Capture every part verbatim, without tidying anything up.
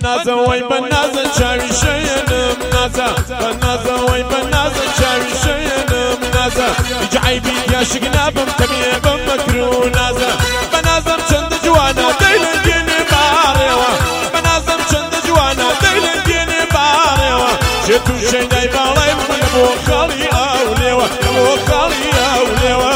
بنازە وەی بەنازە چاوی شەیەنم نازە بەنازە وەی بەنازە چاوی شەیەنم نازە هیچ عیبی یاشک نابم تەمیە بەم مەکر و نازە بەنازەم چەندە جوانە دەی لە گێنێ باڕێوە بەنازەم چەندە جوانە دەی لە گێنێ باڕێوە شێت و شەیدای باڵای من بۆ خاڵی ئاو لێوە بۆ خاڵی ئاو لێوە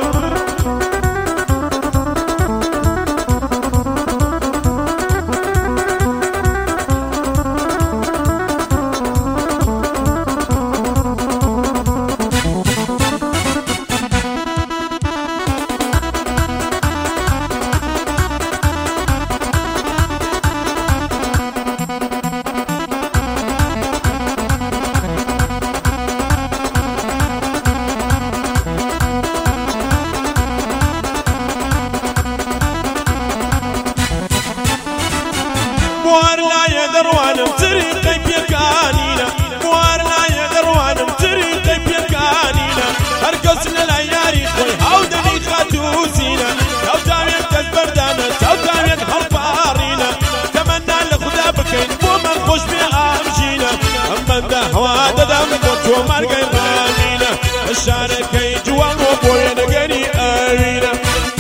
بوار لا يدروانم طريقي بيكانينا بوار لا يدروانم طريقي بيكانينا هرقصنا العياري خوي هاودني خاتوسينا لو تاويك تزبردانا لو تاويك هالبارينا تمنى لخدا بكين بو من خوش بأمجينا هم بنده هوا ددام بوتو مارقي مانينا الشاركي جوان وبوين قري اوينا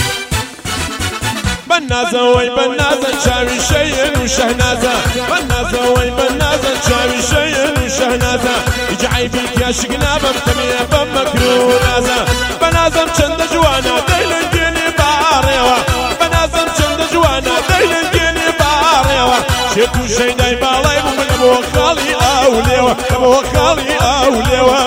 بنازە وەی بەنازە چاوی شەیەن و شەهنازە بنازە وەی بەنازە چاوی شەیەن و شەهنازە هیچ عیبی یاشک نابم تەمیە بەم مەکر و نازە بەنازەم چەندە جوانە دەی لە گێنێ باڕێوە بەنازەم چەندە جوانە دەی لە گێنێ باڕێوە شێت و شەیدای باڵای من بۆ خاڵی ئاو لێوە بۆ خاڵی ئاو لێوە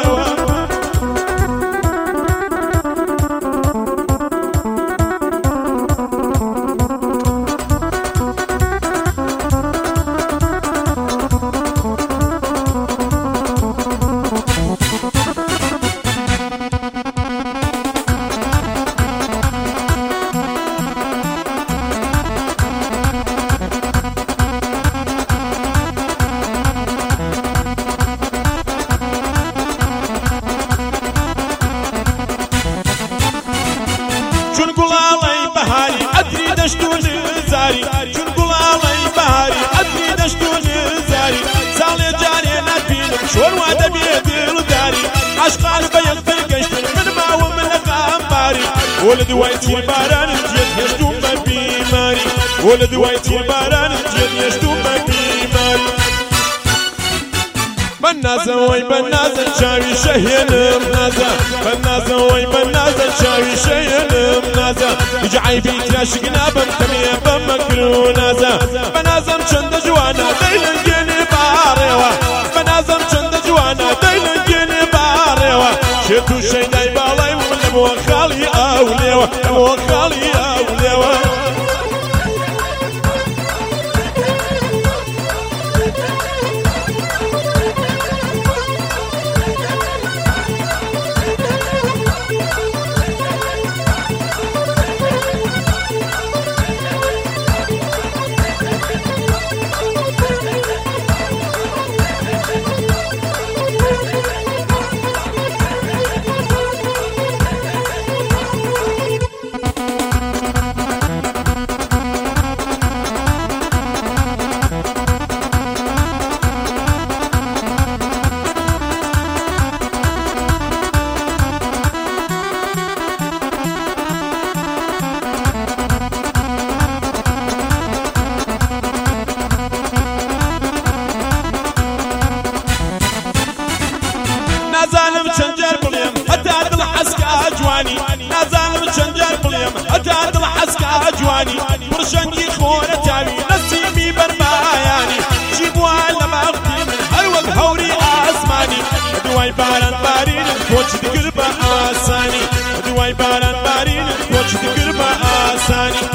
چون گوڵاڵەی بەهاری ئەتری دەشت و نزاری چون گوڵاڵەی بەهاری ئەتری دەشت و نزاری ساڵێ جارێ نەبینم شۆر وا دەبێ دڵداری عاشقان بە یەکتر گەشتن من ماوەم لە غەمباری وە لە دوای تیر بارانت جێت هێشتوم بە بیماری وە لە دوای تیر بارانت جێت هێشتوم بە بیماری بنازە وەی بەنازە چاوی شەهێنم نازە بنازە وەی بەنازە چاوی شەهێنم نازە هیچ عیبی یاشک نابم تەمیە بەم مەکر و نازە بەنازەم چەندە جوانە دەی لە گێنێ باڕێوە بەنازەم چەندە جوانە دەی لە گێنێ باڕێوە شێت و شەیدای باڵای من بۆ خاڵی ئاو لێوە بۆ خاڵی ئاو لێوە نازانم چەند جار بڵێم هەتا دڵ حەسکە جوانی نازانم چەند جار بڵێم هەتا دڵ حەسکە جوانی پڕشەنگی خۆرە تاوی نەسیمی بەرمایانی چی بووە لە باختی من هەر وەک هەوری ئاسمانی دوای باران بارینم کۆچ دگر بە ئاسانی دوای باران بارینم کۆچ دگر بە ئاسانی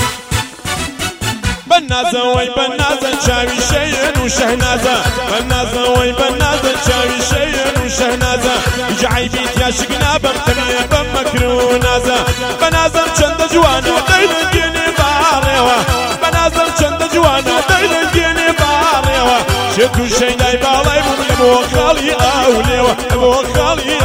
بنازە وەی بەنازە چاوی شەیەن و شەهنازە بنازە وەی بەنازە چاوی شەیەن و شەهنازە هیچ عیبی یاشک نابم تەمیە بەم مەکر و نازە بەنازەم چەندە جوانە دەی لە گێنێ باڕێوە بەنازەم چەندە جوانە دەی لە گێنێ باڕێوە شێت و شەیدای باڵای من بۆ خاڵی ئاو لێوە بۆ خاڵی